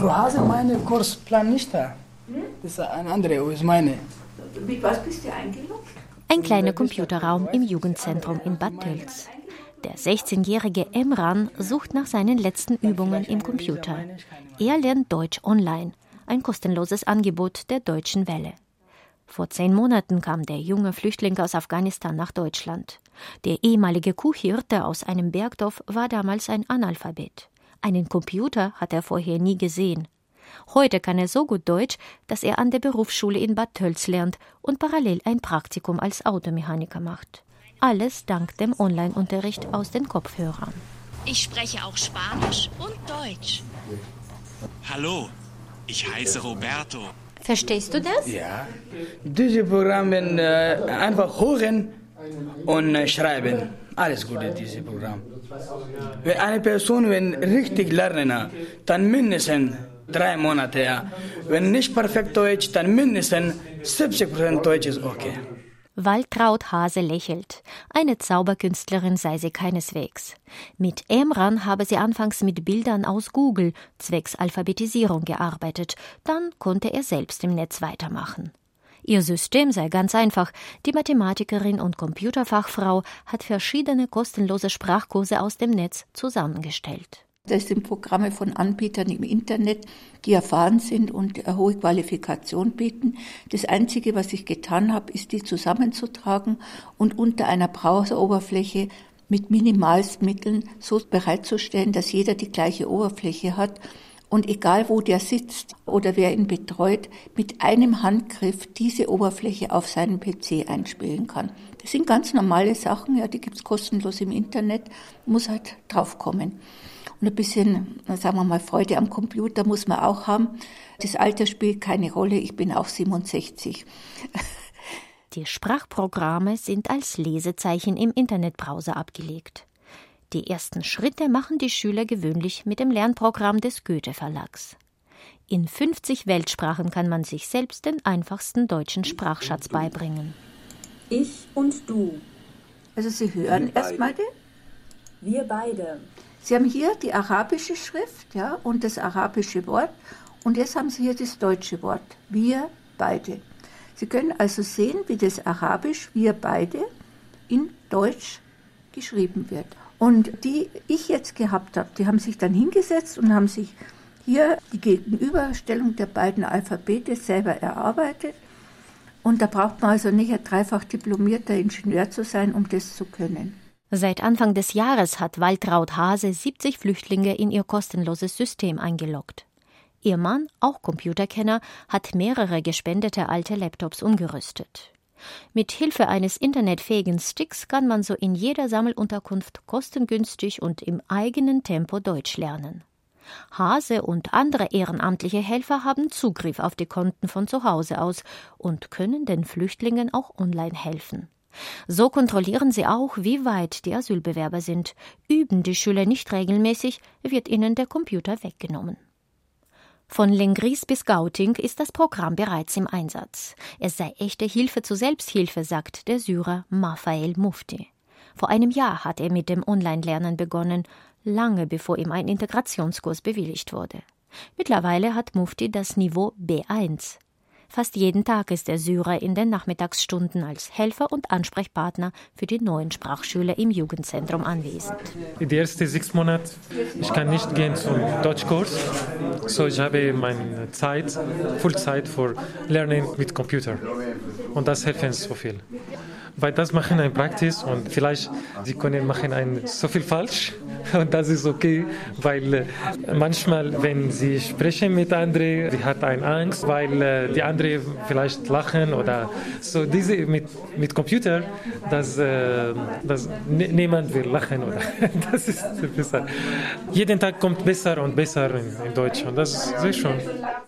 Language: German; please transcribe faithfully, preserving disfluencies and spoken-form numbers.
Zu Hause meine Kursplan nicht da. Das ist ein anderer, ist meine. Mit was bist du eingeloggt? Ein kleiner Computerraum im Jugendzentrum in Bad Tölz. Der sechzehnjährige Emran sucht nach seinen letzten Übungen im Computer. Er lernt Deutsch online, ein kostenloses Angebot der Deutschen Welle. Vor zehn Monaten kam der junge Flüchtling aus Afghanistan nach Deutschland. Der ehemalige Kuhhirte aus einem Bergdorf war damals ein Analphabet. Einen Computer hat er vorher nie gesehen. Heute kann er so gut Deutsch, dass er an der Berufsschule in Bad Tölz lernt und parallel ein Praktikum als Automechaniker macht. Alles dank dem Online-Unterricht aus den Kopfhörern. Ich spreche auch Spanisch und Deutsch. Hallo, ich heiße Roberto. Verstehst du das? Ja. Diese Programme äh, einfach hören und äh, schreiben. Alles gut in diesem Programm. Wenn eine Person wenn richtig lernen, dann mindestens drei Monate. Ja. Wenn nicht perfekt Deutsch, dann mindestens siebzig Prozent Deutsch ist okay. Waltraud Hase lächelt. Eine Zauberkünstlerin sei sie keineswegs. Mit Emran habe sie anfangs mit Bildern aus Google zwecks Alphabetisierung gearbeitet. Dann konnte er selbst im Netz weitermachen. Ihr System sei ganz einfach. Die Mathematikerin und Computerfachfrau hat verschiedene kostenlose Sprachkurse aus dem Netz zusammengestellt. Das sind Programme von Anbietern im Internet, die erfahren sind und eine hohe Qualifikation bieten. Das Einzige, was ich getan habe, ist, die zusammenzutragen und unter einer Browseroberfläche mit minimalsten Mitteln so bereitzustellen, dass jeder die gleiche Oberfläche hat und egal wo der sitzt oder wer ihn betreut, mit einem Handgriff diese Oberfläche auf seinen P C einspielen kann. Das sind ganz normale Sachen, ja, die gibt's kostenlos im Internet, muss halt draufkommen. Und ein bisschen, sagen wir mal, Freude am Computer muss man auch haben. Das Alter spielt keine Rolle, ich bin auch siebenundsechzig. Die Sprachprogramme sind als Lesezeichen im Internetbrowser abgelegt. Die ersten Schritte machen die Schüler gewöhnlich mit dem Lernprogramm des Goethe-Verlags. In fünfzig Weltsprachen kann man sich selbst den einfachsten deutschen Sprachschatz beibringen. Ich und du. Also Sie hören erstmal den. Wir beide. Sie haben hier die arabische Schrift, ja, und das arabische Wort. Und jetzt haben Sie hier das deutsche Wort. Wir beide. Sie können also sehen, wie das Arabisch wir beide in Deutsch geschrieben wird. Und die ich jetzt gehabt habe, die haben sich dann hingesetzt und haben sich hier die Gegenüberstellung der beiden Alphabete selber erarbeitet. Und da braucht man also nicht ein dreifach diplomierter Ingenieur zu sein, um das zu können. Seit Anfang des Jahres hat Waltraud Hase siebzig Flüchtlinge in ihr kostenloses System eingeloggt. Ihr Mann, auch Computerkenner, hat mehrere gespendete alte Laptops umgerüstet. Mit Hilfe eines internetfähigen Sticks kann man so in jeder Sammelunterkunft kostengünstig und im eigenen Tempo Deutsch lernen. Hase und andere ehrenamtliche Helfer haben Zugriff auf die Konten von zu Hause aus und können den Flüchtlingen auch online helfen. So kontrollieren sie auch, wie weit die Asylbewerber sind. Üben die Schüler nicht regelmäßig, wird ihnen der Computer weggenommen. Von Lengries bis Gauting ist das Programm bereits im Einsatz. Es sei echte Hilfe zur Selbsthilfe, sagt der Syrer Mafael Mufti. Vor einem Jahr hat er mit dem Online-Lernen begonnen, lange bevor ihm ein Integrationskurs bewilligt wurde. Mittlerweile hat Mufti das Niveau B eins. Fast jeden Tag ist der Syrer in den Nachmittagsstunden als Helfer und Ansprechpartner für die neuen Sprachschüler im Jugendzentrum anwesend. Die ersten sechs Monate, ich kann nicht gehen zum Deutschkurs, so ich habe meine Zeit, Vollzeit für Lernen mit Computer. Und das hilft uns so viel. Weil das machen ein Praxis und vielleicht sie können machen ein so viel falsch und das ist okay, weil manchmal, wenn sie sprechen mit anderen, sie hat eine Angst, weil die anderen vielleicht lachen oder so. Diese mit mit Computer, dass, dass niemand will lachen oder das ist besser. Jeden Tag kommt besser und besser in, in Deutsch und das ist sehr schön.